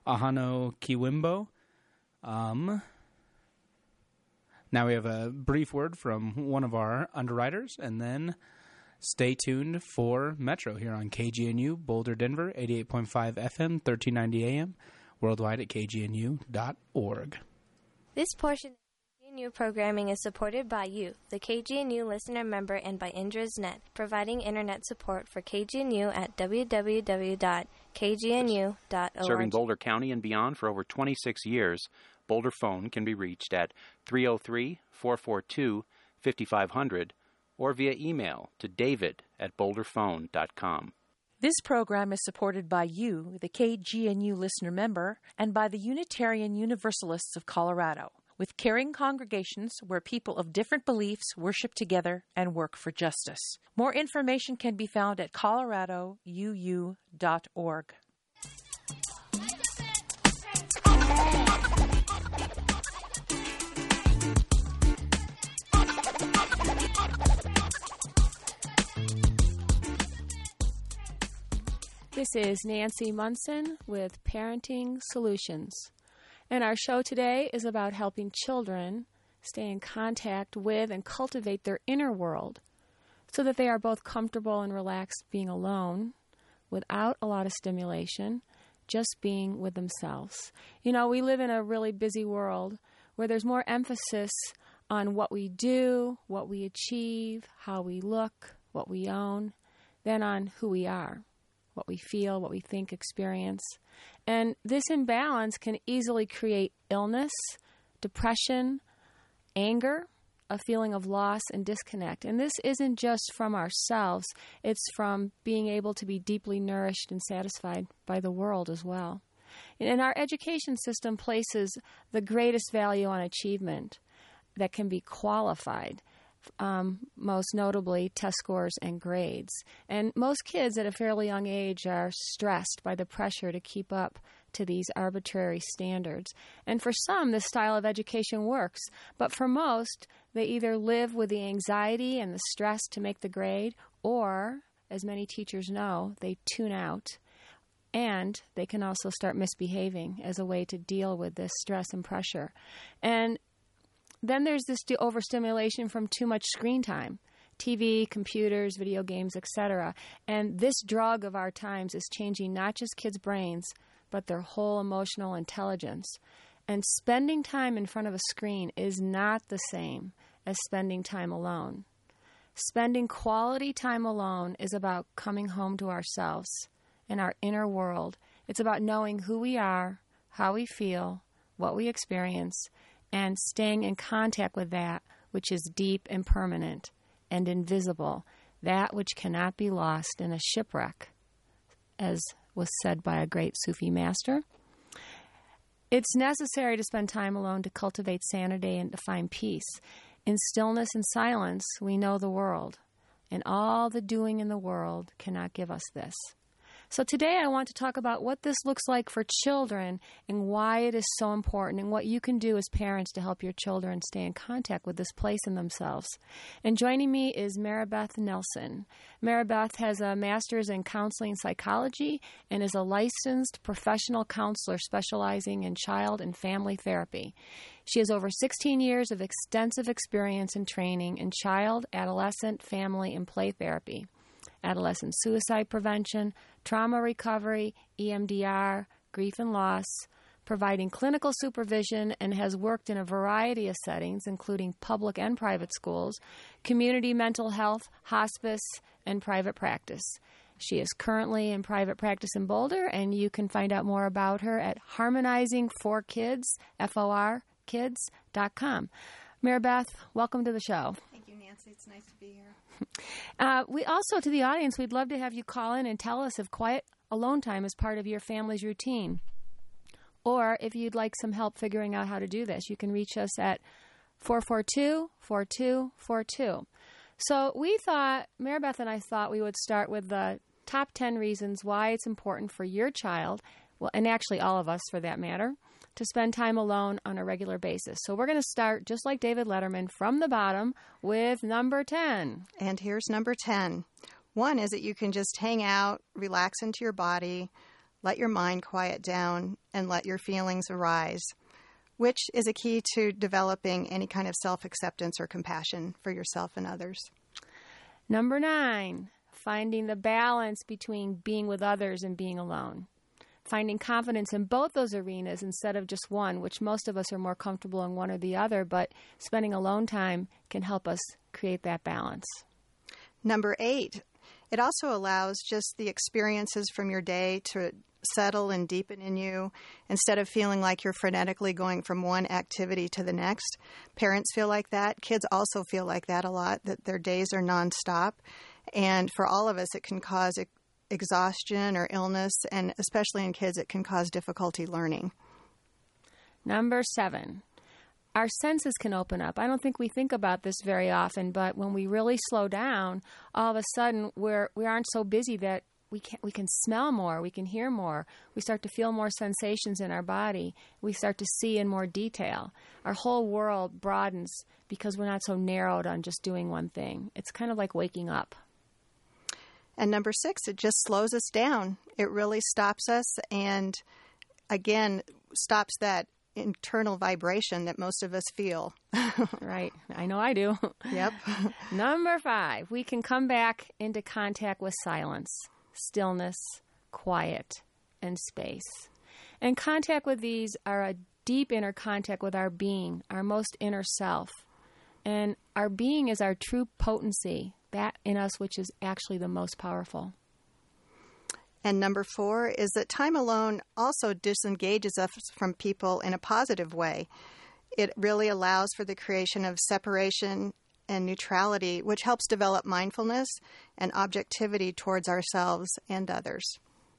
Ahano Kiwimbo. Now we have a brief word from one of our underwriters, and then stay tuned for Metro here on KGNU, Boulder, Denver, 88.5 FM, 1390 AM, worldwide at kgnu.org. This portion of KGNU programming is supported by you, the KGNU listener member, and by IndrasNet, providing internet support for KGNU at www.kgnu.org. Serving Boulder County and beyond for over 26 years, Boulder Phone can be reached at 303-442-5500 or via email to david@boulderphone.com. This program is supported by you, the KGNU listener member, and by the Unitarian Universalists of Colorado, with caring congregations where people of different beliefs worship together and work for justice. More information can be found at coloradouu.org. This is Nancy Munson with Parenting Solutions. And our show today is about helping children stay in contact with and cultivate their inner world so that they are both comfortable and relaxed being alone without a lot of stimulation, just being with themselves. You know, we live in a really busy world where there's more emphasis on what we do, what we achieve, how we look, what we own, than on who we are, what we feel, what we think, experience. And this imbalance can easily create illness, depression, anger, a feeling of loss and disconnect. And this isn't just from ourselves, it's from being able to be deeply nourished and satisfied by the world as well. And our education system places the greatest value on achievement that can be qualified, most notably test scores and grades. And most kids at a fairly young age are stressed by the pressure to keep up to these arbitrary standards. And for some, this style of education works. But for most, they either live with the anxiety and the stress to make the grade, or, as many teachers know, they tune out. And they can also start misbehaving as a way to deal with this stress and pressure. And then there's this overstimulation from too much screen time, TV, computers, video games, etc. And this drug of our times is changing not just kids' brains, but their whole emotional intelligence. And spending time in front of a screen is not the same as spending time alone. Spending quality time alone is about coming home to ourselves and our inner world. It's about knowing who we are, how we feel, what we experience, and staying in contact with that which is deep and permanent and invisible, that which cannot be lost in a shipwreck, as was said by a great Sufi master. It's necessary to spend time alone to cultivate sanity and to find peace. In stillness and silence, we know the world, and all the doing in the world cannot give us this. So today I want to talk about what this looks like for children and why it is so important and what you can do as parents to help your children stay in contact with this place in themselves. And joining me is Maribeth Nelson. Maribeth has a master's in counseling psychology and is a licensed professional counselor specializing in child and family therapy. She has over 16 years of extensive experience and training in child, adolescent, family, and play therapy, adolescent suicide prevention, trauma recovery, EMDR, grief and loss, providing clinical supervision, and has worked in a variety of settings, including public and private schools, community mental health, hospice, and private practice. She is currently in private practice in Boulder, and you can find out more about her at harmonizing4kids, FORkids.com. Maribeth, welcome to the show. Thank you, Nancy. It's nice to be here. We also, to the audience, we'd love to have you call in and tell us if quiet alone time is part of your family's routine. Or if you'd like some help figuring out how to do this, you can reach us at 442-4242. So we thought, Maribeth and I thought we would start with the top 10 reasons why it's important for your child, well, and actually all of us for that matter, to spend time alone on a regular basis. So we're going to start, just like David Letterman, from the bottom with number 10. And here's number 10. One is that you can just hang out, relax into your body, let your mind quiet down, and let your feelings arise, which is a key to developing any kind of self-acceptance or compassion for yourself and others. Number 9, finding the balance between being with others and being alone. Finding confidence in both those arenas instead of just one, which most of us are more comfortable in one or the other, but spending alone time can help us create that balance. Number 8, it also allows just the experiences from your day to settle and deepen in you instead of feeling like you're frenetically going from one activity to the next. Parents feel like that. Kids also feel like that a lot, that their days are nonstop. And for all of us, it can cause exhaustion or illness, and especially in kids, it can cause difficulty learning. Number 7, our senses can open up. I don't think we think about this very often, but when we really slow down, all of a sudden we aren't so busy that we can smell more, we can hear more, we start to feel more sensations in our body, we start to see in more detail. Our whole world broadens because we're not so narrowed on just doing one thing. It's kind of like waking up. And number 6, it just slows us down. It really stops us and, again, stops that internal vibration that most of us feel. Right. I know I do. Yep. Number 5, we can come back into contact with silence, stillness, quiet, and space. And contact with these are a deep inner contact with our being, our most inner self. And our being is our true potency, that in us which is actually the most powerful. And number 4 is that time alone also disengages us from people in a positive way. It really allows for the creation of separation and neutrality, which helps develop mindfulness and objectivity towards ourselves and others.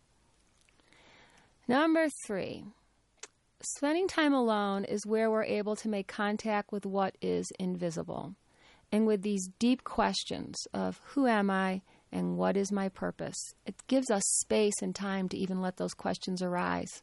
Number 3, spending time alone is where we're able to make contact with what is invisible. And with these deep questions of who am I and what is my purpose, it gives us space and time to even let those questions arise.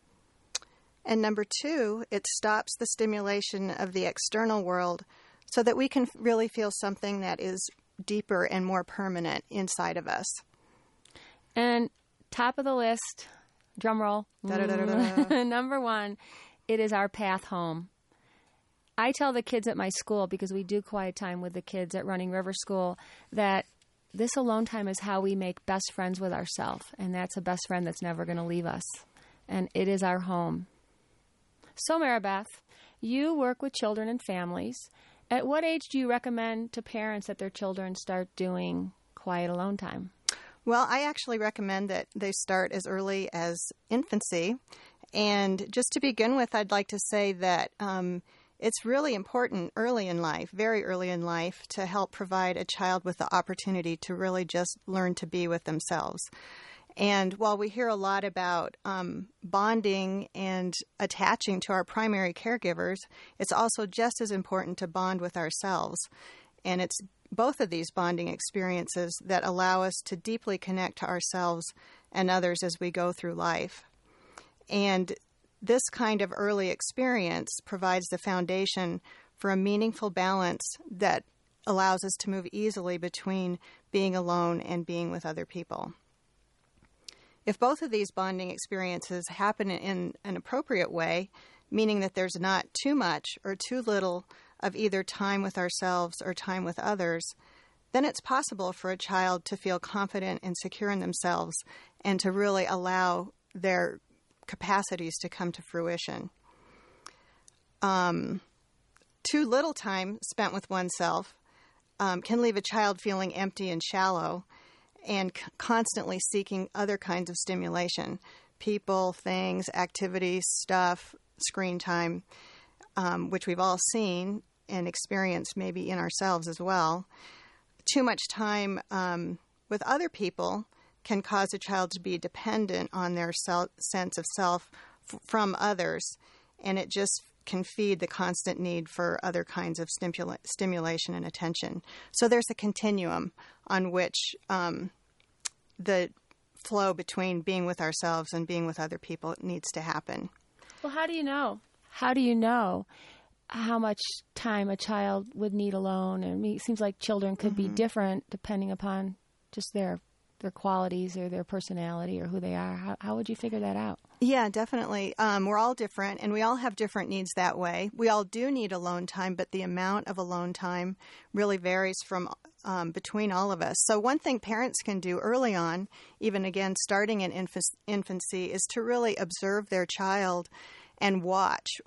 And number 2, it stops the stimulation of the external world so that we can really feel something that is deeper and more permanent inside of us. And top of the list, drum roll, number 1, it is our path home. I tell the kids at my school, because we do quiet time with the kids at Running River School, that this alone time is how we make best friends with ourselves, and that's a best friend that's never going to leave us. And it is our home. So, Maribeth, you work with children and families. At what age do you recommend to parents that their children start doing quiet alone time? Well, I actually recommend that they start as early as infancy. And just to begin with, I'd like to say that it's really important early in life, very early in life, to help provide a child with the opportunity to really just learn to be with themselves. And while we hear a lot about bonding and attaching to our primary caregivers, it's also just as important to bond with ourselves. And it's both of these bonding experiences that allow us to deeply connect to ourselves and others as we go through life. And this kind of early experience provides the foundation for a meaningful balance that allows us to move easily between being alone and being with other people. If both of these bonding experiences happen in an appropriate way, meaning that there's not too much or too little of either time with ourselves or time with others, then it's possible for a child to feel confident and secure in themselves and to really allow their capacities to come to fruition. Too little time spent with oneself can leave a child feeling empty and shallow and constantly seeking other kinds of stimulation, people, things, activities, stuff, screen time, which we've all seen and experienced maybe in ourselves as well. Too much time with other people can cause a child to be dependent on their sense of self from others, and it just can feed the constant need for other kinds of stimulation and attention. So there's a continuum on which the flow between being with ourselves and being with other people needs to happen. Well, how do you know? How do you know how much time a child would need alone? And it seems like children could be different depending upon just their their qualities or their personality or who they are? How would you figure that out? Yeah, definitely. We're all different, and we all have different needs that way. We all do need alone time, but the amount of alone time really varies from between all of us. So one thing parents can do early on, even again starting in infancy, is to really observe their child and watch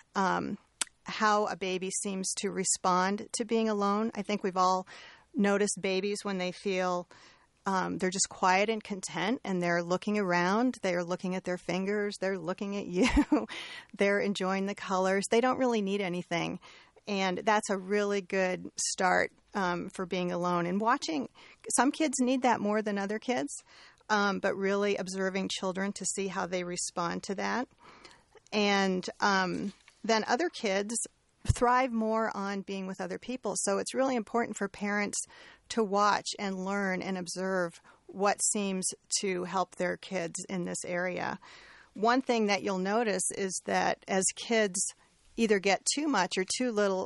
how a baby seems to respond to being alone. I think we've all noticed babies when they feel they're just quiet and content, and they're looking around. They're looking at their fingers. They're looking at you. They're enjoying the colors. They don't really need anything. And that's a really good start for being alone. And watching, some kids need that more than other kids, but really observing children to see how they respond to that. And then other kids thrive more on being with other people. So it's really important for parents to watch and learn and observe what seems to help their kids in this area. One thing that you'll notice is that as kids either get too much or too little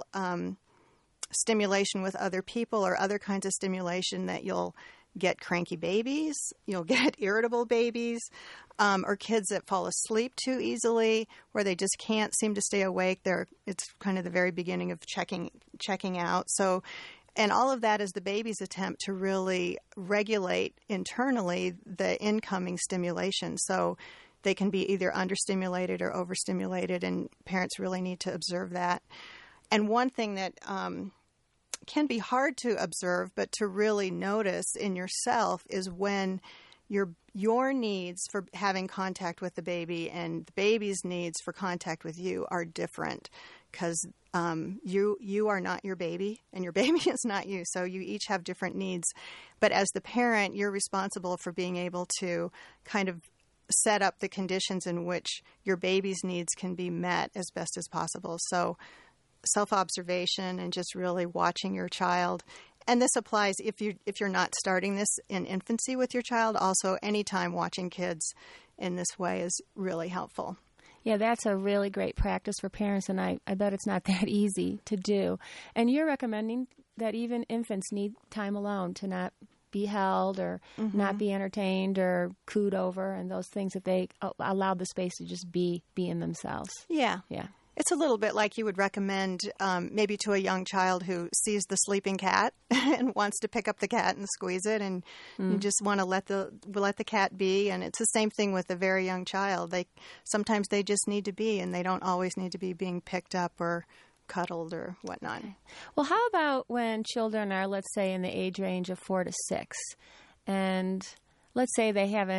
stimulation with other people or other kinds of stimulation, that you'll get cranky babies, you'll get irritable babies, or kids that fall asleep too easily, where they just can't seem to stay awake. It's kind of the very beginning of checking out. So, and all of that is the baby's attempt to really regulate internally the incoming stimulation. So they can be either understimulated or overstimulated, and parents really need to observe that. And one thing that can be hard to observe, but to really notice in yourself, is when your needs for having contact with the baby and the baby's needs for contact with you are different, because you are not your baby and your baby is not you. So you each have different needs. But as the parent, you're responsible for being able to kind of set up the conditions in which your baby's needs can be met as best as possible. So self-observation and just really watching your child. And this applies if you're not starting this in infancy with your child. Also, anytime watching kids in this way is really helpful. Yeah, that's a really great practice for parents, and I bet it's not that easy to do. And you're recommending that even infants need time alone to not be held or not be entertained or cooed over, and those things, that they allow the space to just be in themselves. Yeah. Yeah. It's a little bit like you would recommend maybe to a young child who sees the sleeping cat and wants to pick up the cat and squeeze it, and you just want to let the cat be. And it's the same thing with a very young child. Sometimes they just need to be, and they don't always need to be being picked up or cuddled or whatnot. Well, how about when children are, let's say, in the age range of 4 to 6, and let's say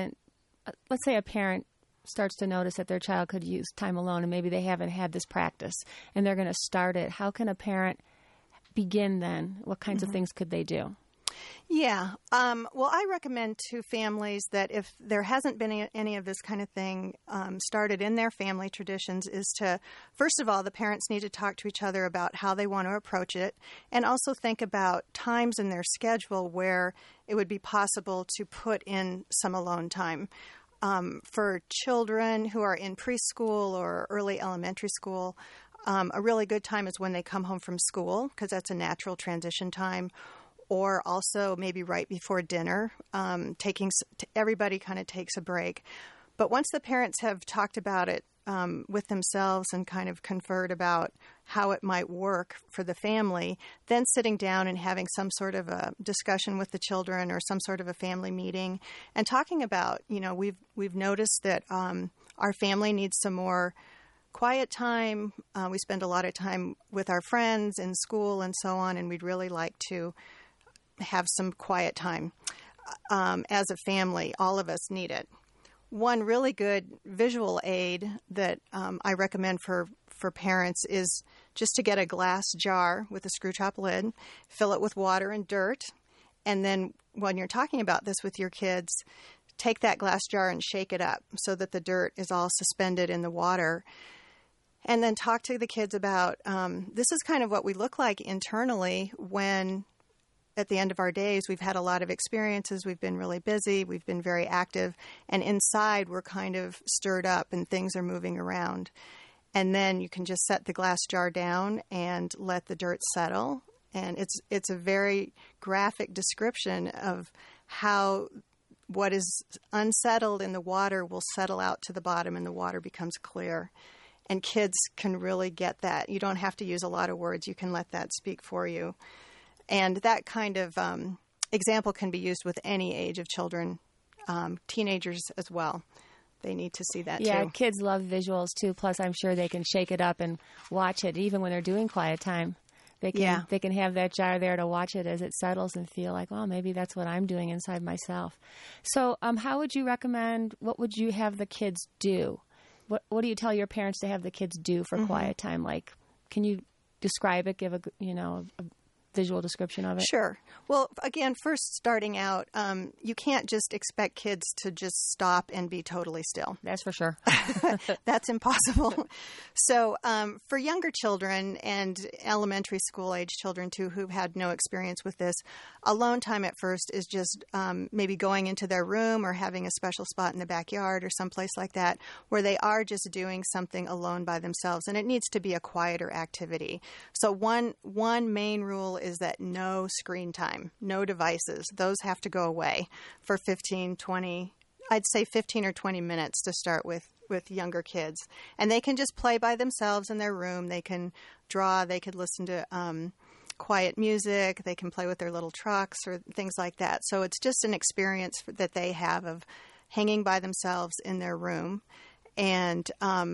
a parent starts to notice that their child could use time alone, and maybe they haven't had this practice, and they're going to start it. How can a parent begin then? What kinds of things could they do? Yeah. Well, I recommend to families that if there hasn't been any of this kind of thing started in their family traditions, is to, first of all, the parents need to talk to each other about how they want to approach it, and also think about times in their schedule where it would be possible to put in some alone time. For children who are in preschool or early elementary school, a really good time is when they come home from school, because that's a natural transition time, or also maybe right before dinner. Everybody kind of takes a break. But once the parents have talked about it with themselves and kind of conferred about how it might work for the family, then sitting down and having some sort of a discussion with the children or some sort of a family meeting and talking about, we've noticed that our family needs some more quiet time. We spend a lot of time with our friends in school and so on, and we'd really like to have some quiet time. As a family, all of us need it. One really good visual aid that I recommend for parents is just to get a glass jar with a screw top lid, fill it with water and dirt, and then when you're talking about this with your kids, take that glass jar and shake it up so that the dirt is all suspended in the water. And then talk to the kids about this is kind of what we look like internally when at the end of our days, we've had a lot of experiences, we've been really busy, we've been very active, and inside we're kind of stirred up and things are moving around. And then you can just set the glass jar down and let the dirt settle. And it's a very graphic description of how what is unsettled in the water will settle out to the bottom and the water becomes clear. And kids can really get that. You don't have to use a lot of words. You can let that speak for you. And that kind of example can be used with any age of children, teenagers as well. They need to see that too. Yeah, kids love visuals too. Plus, I'm sure they can shake it up and watch it even when they're doing quiet time. They can have that jar there to watch it as it settles and feel like, well, maybe that's what I'm doing inside myself. So how would you recommend, what would you have the kids do? What do you tell your parents to have the kids do for quiet time? Like, can you describe it, give a visual description of it? Sure. Well, again, first starting out, you can't just expect kids to just stop and be totally still. That's for sure. That's impossible. So for younger children and elementary school age children too who've had no experience with this, alone time at first is just maybe going into their room or having a special spot in the backyard or someplace like that where they are just doing something alone by themselves. And it needs to be a quieter activity. So one main rule is that no screen time, no devices. Those have to go away for 15, 20, I'd say 15 or 20 minutes to start with younger kids. And they can just play by themselves in their room. They can draw. They could listen to quiet music. They can play with their little trucks or things like that. So it's just an experience that they have of hanging by themselves in their room and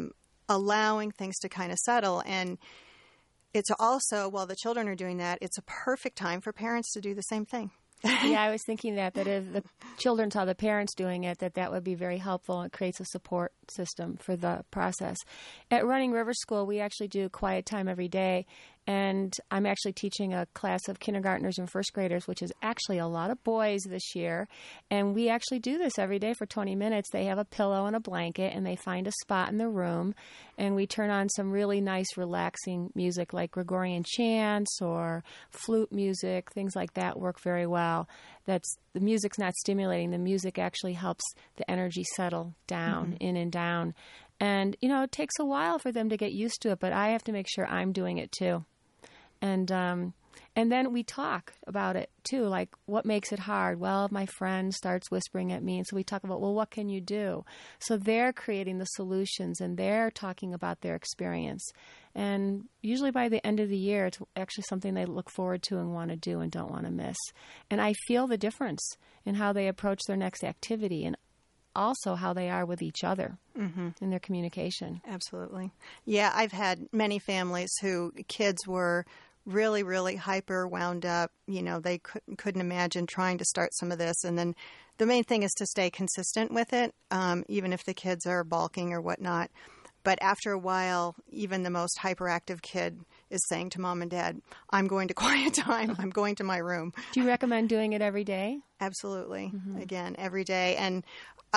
allowing things to kind of settle. And it's also, while the children are doing that, it's a perfect time for parents to do the same thing. Yeah, I was thinking that if the children saw the parents doing it, that would be very helpful. It creates a support system for the process. At Running River School, we actually do quiet time every day, and I'm actually teaching a class of kindergartners and first graders, which is actually a lot of boys this year, and we actually do this every day for 20 minutes. They have a pillow and a blanket, and they find a spot in the room, and we turn on some really nice, relaxing music like Gregorian chants or flute music. Things like that work very well. The music's not stimulating. The music actually helps the energy settle down, in and down. And, it takes a while for them to get used to it, but I have to make sure I'm doing it too. And then we talk about it too, like what makes it hard? Well, my friend starts whispering at me, and so we talk about, well, what can you do? So they're creating the solutions, and they're talking about their experience. And usually by the end of the year, it's actually something they look forward to and want to do and don't want to miss. And I feel the difference in how they approach their next activity and also how they are with each other in their communication. Absolutely. Yeah, I've had many families who kids were really, really hyper wound up. They couldn't imagine trying to start some of this. And then the main thing is to stay consistent with it, even if the kids are balking or whatnot. But after a while, even the most hyperactive kid is saying to mom and dad, I'm going to quiet time. I'm going to my room. Do you recommend doing it every day? Absolutely. Again, every day. And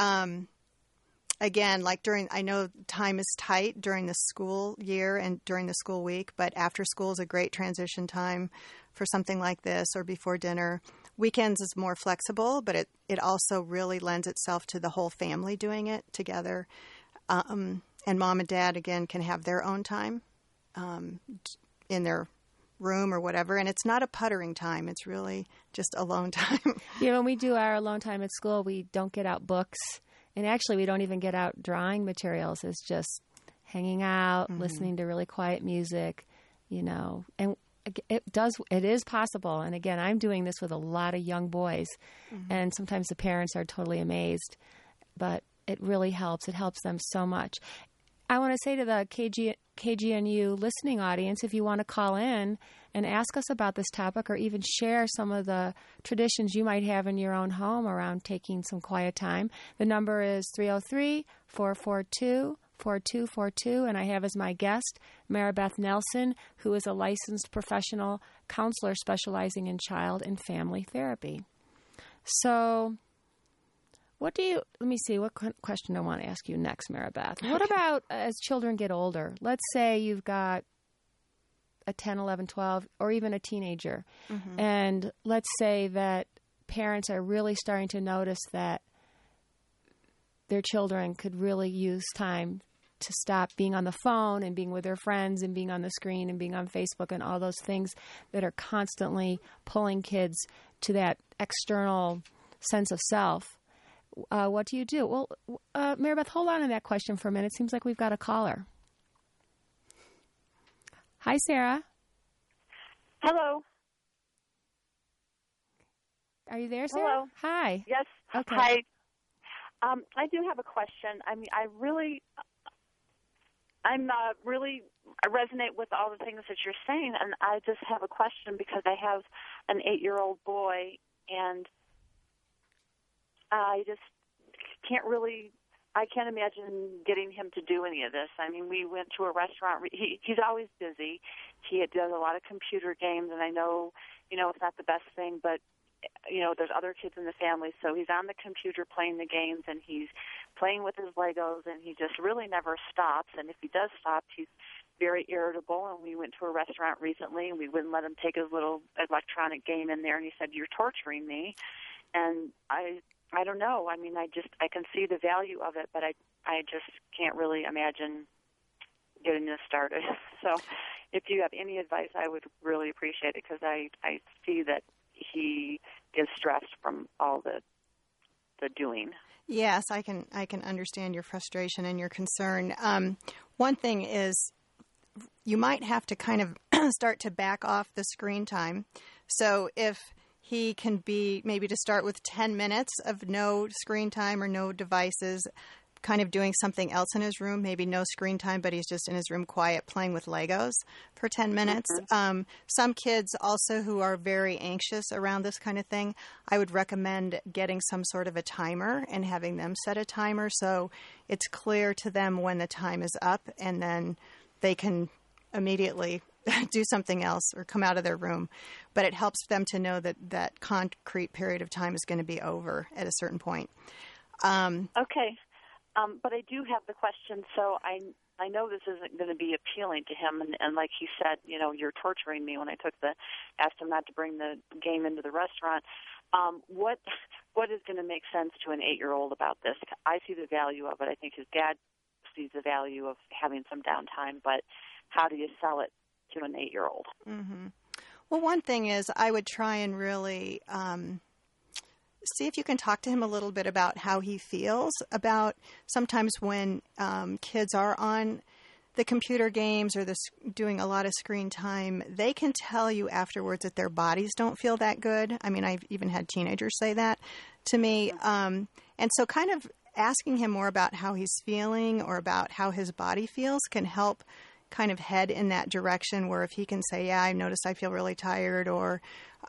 again, I know time is tight during the school year and during the school week, but after school is a great transition time for something like this or before dinner. Weekends is more flexible, but it also really lends itself to the whole family doing it together. And mom and dad, again, can have their own time in their room or whatever. And it's not a puttering time. It's really just alone time. Yeah, when we do our alone time at school, we don't get out books. And actually, we don't even get out drawing materials. It's just hanging out, listening to really quiet music, And it is possible. And again, I'm doing this with a lot of young boys. And sometimes the parents are totally amazed. But it really helps. It helps them so much. I want to say to the KGNU listening audience, if you want to call in and ask us about this topic or even share some of the traditions you might have in your own home around taking some quiet time, the number is 303-442-4242, and I have as my guest Maribeth Nelson, who is a licensed professional counselor specializing in child and family therapy. So let me see, what question I want to ask you next, Maribeth. What about as children get older? Let's say you've got a 10, 11, 12, or even a teenager. And let's say that parents are really starting to notice that their children could really use time to stop being on the phone and being with their friends and being on the screen and being on Facebook and all those things that are constantly pulling kids to that external sense of self. what do you do? Well, Maribeth, hold on to that question for a minute. It seems like we've got a caller. Hi, Sarah. Hello. Are you there, Sarah? Hello. Hi. Yes. Okay. Hi. I do have a question. I mean, I resonate with all the things that you're saying, and I just have a question because I have an 8-year-old boy, and I just I can't imagine getting him to do any of this. I mean, we went to a restaurant. He's always busy. He does a lot of computer games, and I know, it's not the best thing, but there's other kids in the family, so he's on the computer playing the games, and he's playing with his Legos, and he just really never stops. And if he does stop, he's very irritable. And we went to a restaurant recently, and we wouldn't let him take his little electronic game in there, and he said, "You're torturing me." And I don't know. I mean, I can see the value of it, but I just can't really imagine getting this started. So if you have any advice, I would really appreciate it, because I see that he is stressed from all the doing. Yes, I can understand your frustration and your concern. One thing is you might have to kind of start to back off the screen time. So if he can be maybe to start with 10 minutes of no screen time or no devices, kind of doing something else in his room, maybe no screen time, but he's just in his room quiet playing with Legos for 10 minutes. Mm-hmm. Some kids also who are very anxious around this kind of thing, I would recommend getting some sort of a timer and having them set a timer so it's clear to them when the time is up, and then they can immediately do something else or come out of their room. But it helps them to know that that concrete period of time is going to be over at a certain point. Okay. But I do have the question, so I know this isn't going to be appealing to him, and like he said, you're torturing me when I asked him not to bring the game into the restaurant. What is going to make sense to an 8-year-old about this? I see the value of it. I think his dad sees the value of having some downtime, but how do you sell it to an 8-year-old? Mm-hmm. Well, one thing is I would try and really see if you can talk to him a little bit about how he feels about sometimes when kids are on the computer games or doing a lot of screen time, they can tell you afterwards that their bodies don't feel that good. I mean, I've even had teenagers say that to me. And so kind of asking him more about how he's feeling or about how his body feels can help kind of head in that direction, where if he can say, yeah, I noticed I feel really tired, or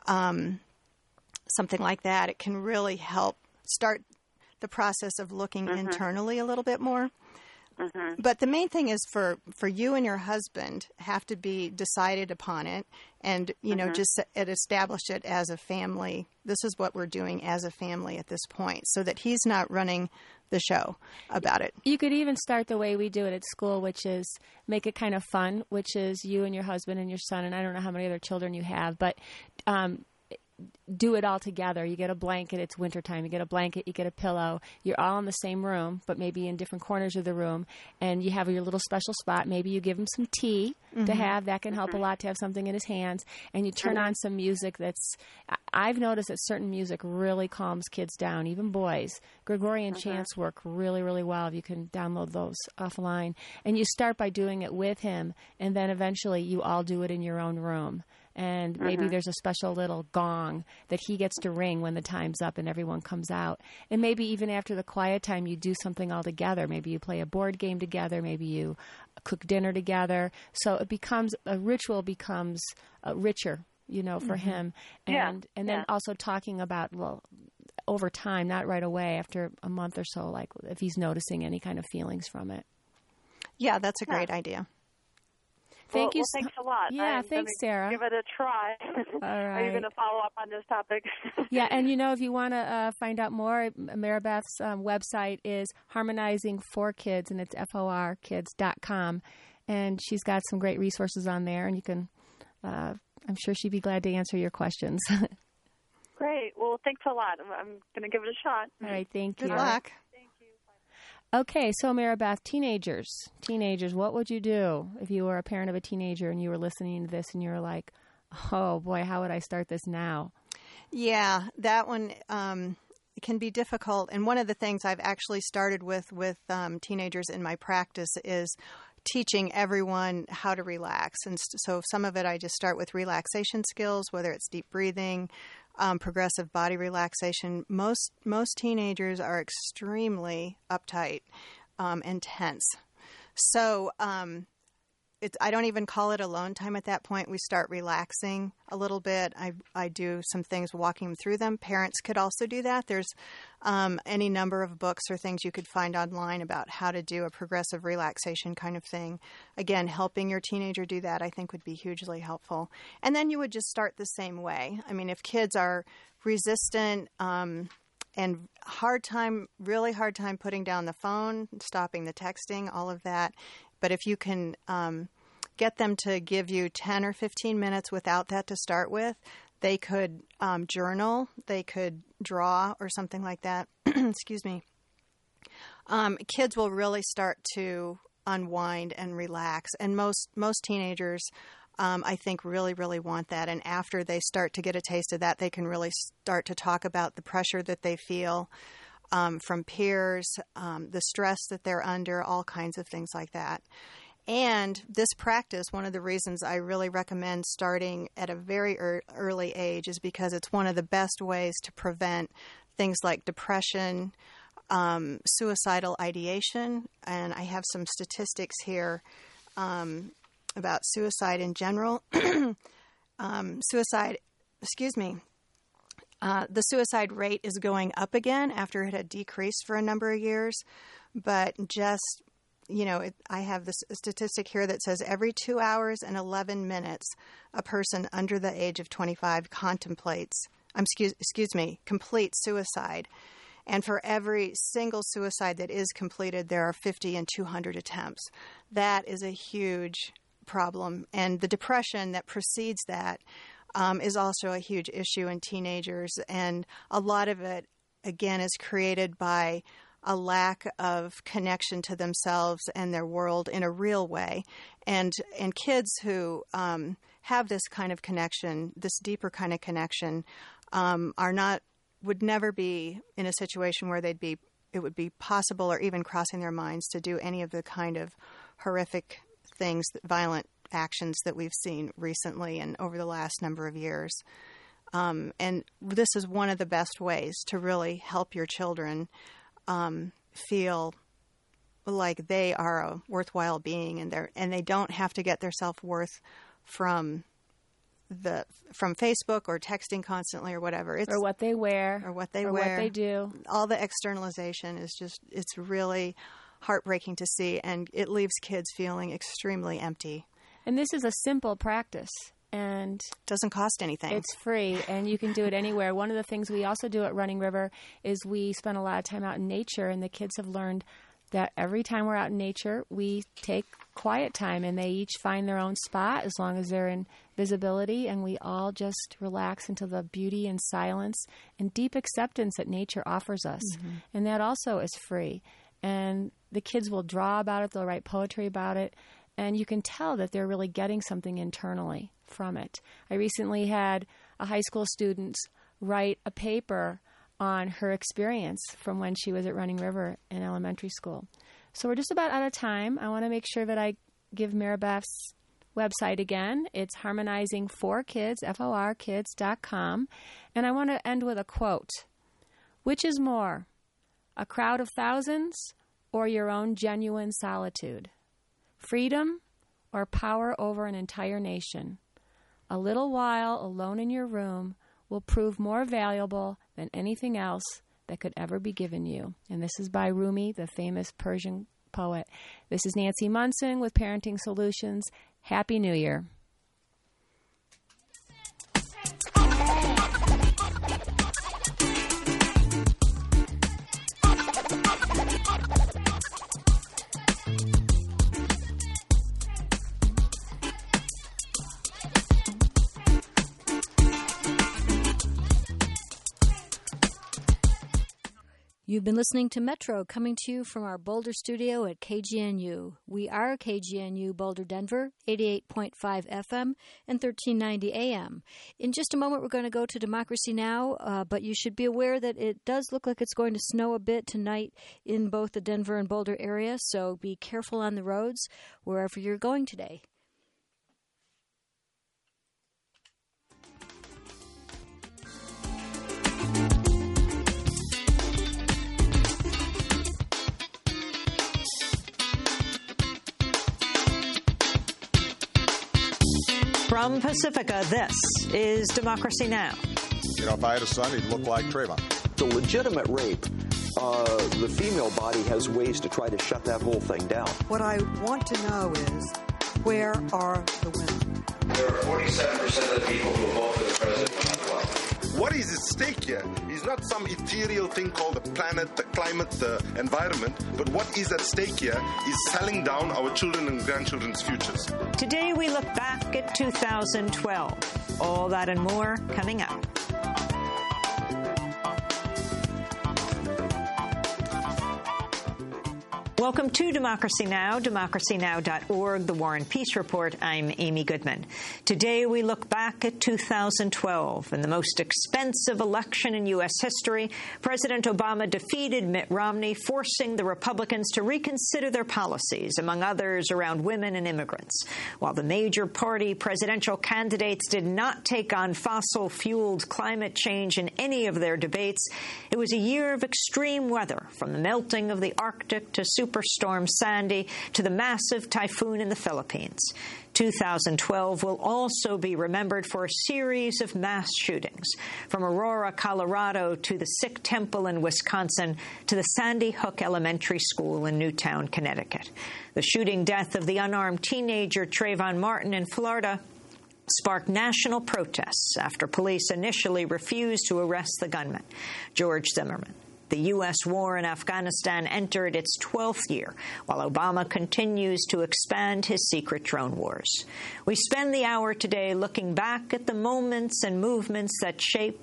something like that, it can really help start the process of looking internally a little bit more. But the main thing is for you and your husband have to be decided upon it, and just establish it as a family. This is what we're doing as a family at this point, so that he's not running the show about it. You could even start the way we do it at school, which is make it kind of fun, which is you and your husband and your son, and I don't know how many other children you have, but do it all together. You get a blanket, it's wintertime, you get a blanket, you get a pillow, you're all in the same room, but maybe in different corners of the room, and you have your little special spot. Maybe you give him some tea to have. That can help a lot, to have something in his hands, and you turn on some music I've noticed that certain music really calms kids down, even boys. Gregorian chants work really, really well. You can download those offline, and you start by doing it with him, and then eventually you all do it in your own room. And maybe there's a special little gong that he gets to ring when the time's up and everyone comes out. And maybe even after the quiet time, you do something all together. Maybe you play a board game together. Maybe you cook dinner together. So it becomes, a ritual becomes richer, for him. And then also talking about, over time, not right away, after a month or so, like if he's noticing any kind of feelings from it. Yeah, that's a great idea. Thank you. Thanks a lot. Yeah, thanks, Sarah. Give it a try. All right. Are you going to follow up on this topic? Yeah, and if you want to find out more, Maribeth's website is Harmonizing for Kids, and it's forkids.com. And she's got some great resources on there, and you can, I'm sure she'd be glad to answer your questions. Great. Well, thanks a lot. I'm going to give it a shot. All right, thank you. Good luck. Okay, so Maribeth, teenagers, what would you do if you were a parent of a teenager and you were listening to this and you were like, oh boy, how would I start this now? Yeah, that one can be difficult. And one of the things I've actually started with teenagers in my practice is teaching everyone how to relax. And so some of it I just start with relaxation skills, whether it's deep breathing, progressive body relaxation. Most teenagers are extremely uptight and tense. So I don't even call it alone time at that point. We start relaxing a little bit. I do some things walking them through them. Parents could also do that. There's any number of books or things you could find online about how to do a progressive relaxation kind of thing. Again, helping your teenager do that, I think, would be hugely helpful. And then you would just start the same way. I mean, if kids are resistant and really hard time putting down the phone, stopping the texting, all of that. But if you can get them to give you 10 or 15 minutes without that to start with, they could journal, they could draw or something like that. Excuse me. Kids will really start to unwind and relax. And most teenagers, I think, really, really want that. And after they start to get a taste of that, they can really start to talk about the pressure that they feel from peers, the stress that they're under, all kinds of things like that. And this practice, one of the reasons I really recommend starting at a very early age is because it's one of the best ways to prevent things like depression, suicidal ideation. And I have some statistics here about suicide in general. The suicide rate is going up again after it had decreased for a number of years. But just, I have this statistic here that says every 2 hours and 11 minutes, a person under the age of 25 completes suicide. And for every single suicide that is completed, there are 50 and 200 attempts. That is a huge problem. And the depression that precedes that is also a huge issue in teenagers. And a lot of it, again, is created by a lack of connection to themselves and their world in a real way. And kids who have this kind of connection, this deeper kind of connection, would never be in a situation where it would be possible or even crossing their minds to do any of the kind of horrific things, violent actions that we've seen recently and over the last number of years. And this is one of the best ways to really help your children feel like they are a worthwhile being, and they don't have to get their self-worth from Facebook or texting constantly or whatever. Or what they wear. Or what they wear. Or what they do. All the externalization is it's really heartbreaking to see, and it leaves kids feeling extremely empty. And this is a simple practice. And it doesn't cost anything. It's free, and you can do it anywhere. One of the things we also do at Running River is we spend a lot of time out in nature, and the kids have learned that every time we're out in nature, we take quiet time, and they each find their own spot as long as they're in visibility, and we all just relax into the beauty and silence and deep acceptance that nature offers us. Mm-hmm. And that also is free. And the kids will draw about it, they'll write poetry about it, and you can tell that they're really getting something internally from it. I recently had a high school student write a paper on her experience from when she was at Running River in elementary school. So we're just about out of time. I want to make sure that I give Maribeth's website again. It's Harmonizing for Kids, FORkids.com. And I want to end with a quote. Which is more, a crowd of thousands or your own genuine solitude? Freedom or power over an entire nation? A little while alone in your room will prove more valuable than anything else that could ever be given you. And this is by Rumi, the famous Persian poet. This is Nancy Munson with Parenting Solutions. Happy New Year. You've been listening to Metro, coming to you from our Boulder studio at KGNU. We are KGNU Boulder, Denver, 88.5 FM and 1390 AM. In just a moment, we're going to go to Democracy Now!, but you should be aware that it does look like it's going to snow a bit tonight in both the Denver and Boulder area, so be careful on the roads wherever you're going today. From Pacifica, this is Democracy Now! You know, if I had a son, he'd look like Trayvon. The legitimate rape, the female body has ways to try to shut that whole thing down. What I want to know is, where are the women? There are 47% of the people who vote for the president who are not well. What is at stake here is not some ethereal thing called the planet, the climate, the environment, but what is at stake here is selling down our children and grandchildren's futures. Today we look back at 2012. All that and more coming up. Welcome to Democracy Now!, democracynow.org, The War and Peace Report. I'm Amy Goodman. Today we look back at 2012. In the most expensive election in U.S. history, President Obama defeated Mitt Romney, forcing the Republicans to reconsider their policies, among others around women and immigrants. While the major party presidential candidates did not take on fossil-fueled climate change in any of their debates, it was a year of extreme weather, from the melting of the Arctic to Superstorm Sandy to the massive typhoon in the Philippines. 2012 will also be remembered for a series of mass shootings, from Aurora, Colorado, to the Sikh temple in Wisconsin, to the Sandy Hook Elementary School in Newtown, Connecticut. The shooting death of the unarmed teenager Trayvon Martin in Florida sparked national protests after police initially refused to arrest the gunman, George Zimmerman. The U.S. war in Afghanistan entered its 12th year, while Obama continues to expand his secret drone wars. We spend the hour today looking back at the moments and movements that shaped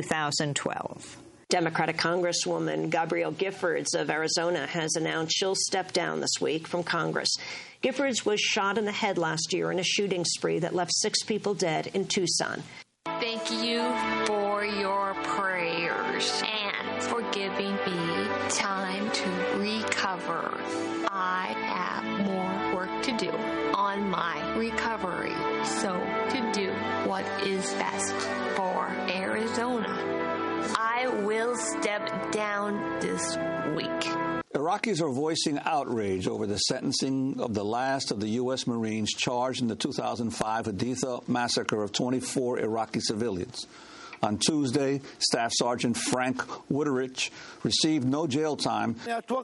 2012. Democratic Congresswoman Gabrielle Giffords of Arizona has announced she'll step down this week from Congress. Giffords was shot in the head last year in a shooting spree that left 6 people dead in Tucson. Thank you for your prayers and for giving me time to recover. I have more work to do on my recovery, so to do what is best for Arizona, I will step down this week. Iraqis are voicing outrage over the sentencing of the last of the U.S. Marines charged in the 2005 Haditha massacre of 24 Iraqi civilians. On Tuesday, Staff Sergeant Frank Wooderich received no jail time.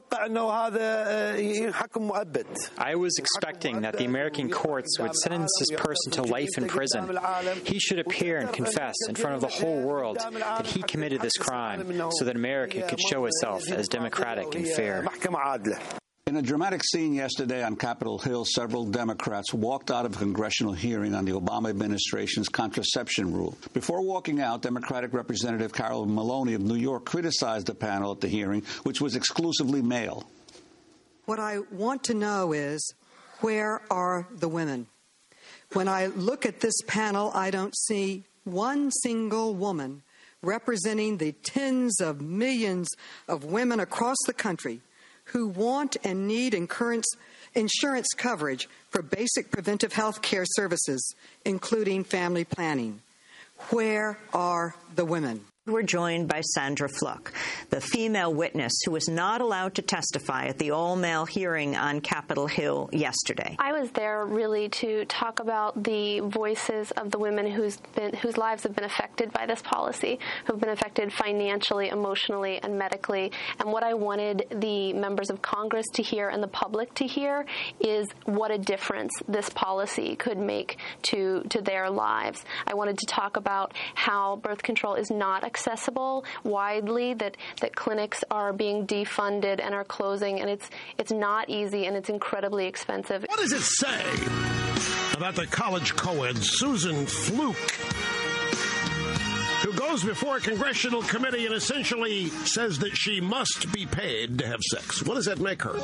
I was expecting that the American courts would sentence this person to life in prison. He should appear and confess in front of the whole world that he committed this crime so that America could show itself as democratic and fair. In a dramatic scene yesterday on Capitol Hill, several Democrats walked out of a congressional hearing on the Obama administration's contraception rule. Before walking out, Democratic Representative Carol Maloney of New York criticized the panel at the hearing, which was exclusively male. What I want to know is, where are the women? When I look at this panel, I don't see one single woman representing the tens of millions of women across the country who want and need insurance coverage for basic preventive health care services, including family planning. Where are the women? We're joined by Sandra Fluck, the female witness who was not allowed to testify at the all-male hearing on Capitol Hill yesterday. I was there really to talk about the voices of the women whose lives have been affected by this policy, who have been affected financially, emotionally, and medically. And what I wanted the members of Congress to hear and the public to hear is what a difference this policy could make to their lives. I wanted to talk about how birth control is not accessible widely, that clinics are being defunded and are closing, and it's not easy and it's incredibly expensive. What does it say about the college co-ed Susan Fluke, who goes goes before a congressional committee and essentially says that she must be paid to have sex. What does that make her?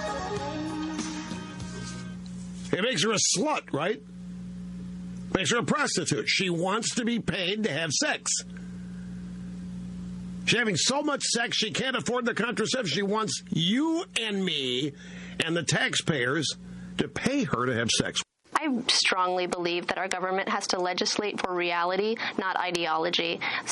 It makes her a slut, right? Makes her a prostitute. She wants to be paid to have sex. She's having so much sex she can't afford the contraception. She wants you and me and the taxpayers to pay her to have sex. I strongly believe that our government has to legislate for reality, not ideology.